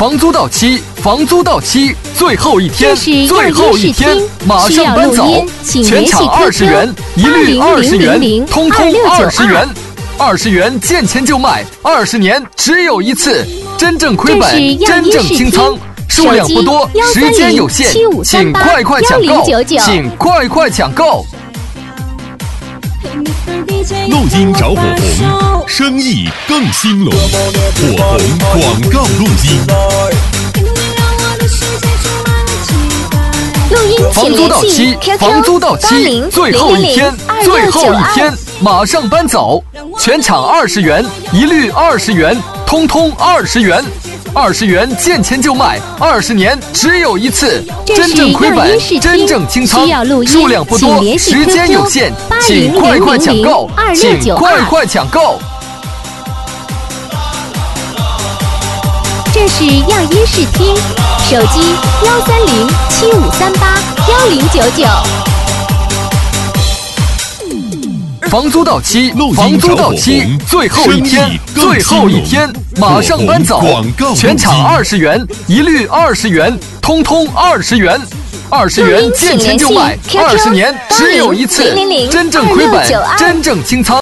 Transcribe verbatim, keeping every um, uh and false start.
房租到期，房租到期，最后一天，最后一天，马上搬走，全场二十元，一律二十元，通通二十元，二十元见钱就卖，二十年只有一次，真正亏本，真正清仓，数量不多，时间有限，请快快抢购，请快快抢购。 录音找火红，生意更兴隆。火红广告录音。 录音房租到期，房租到期，最后一天，最后一天，马上搬走，全场二十元，一律二十元，通通二十元。二十元见钱就卖，二十年只有一次，真正亏本，真正清仓，数量不多，时间有限，请快快抢购，请快快抢购。 这是样音视听，手机幺三零七五三八幺零九九。 房租到期，房租到期，最后一天，最后一天，马上搬走，全场二十元，一律二十元，通通二十元，二十元见钱就卖，二十年只有一次，真正亏本，真正清仓。